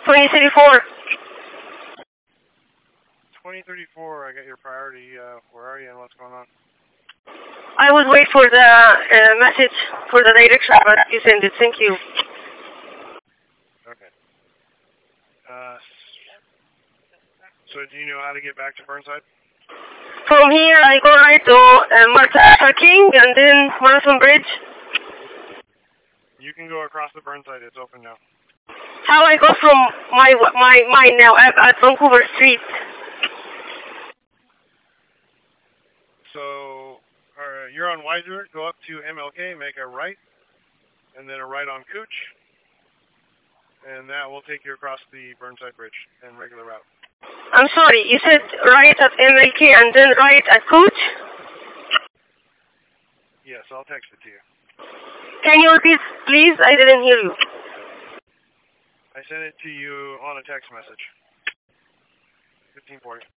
2034. 2034, I got your priority. Where are you and what's going on? I would wait for the message for the direction, but you send it. Thank you. Okay. So do you know how to get back to Burnside? From here, I go right to Martha King and then Marathon Bridge. You can go across the Burnside. It's open now. How I go from mine now at Vancouver Street? So you're on Weiser. Go up to MLK, make a right, and then a right on Cooch, and that will take you across the Burnside Bridge in regular route. I'm sorry, you said right at MLK and then right at Cooch? Yes, I'll text it to you. Can you repeat, please? I didn't hear you. I sent it to you on a text message. 1540.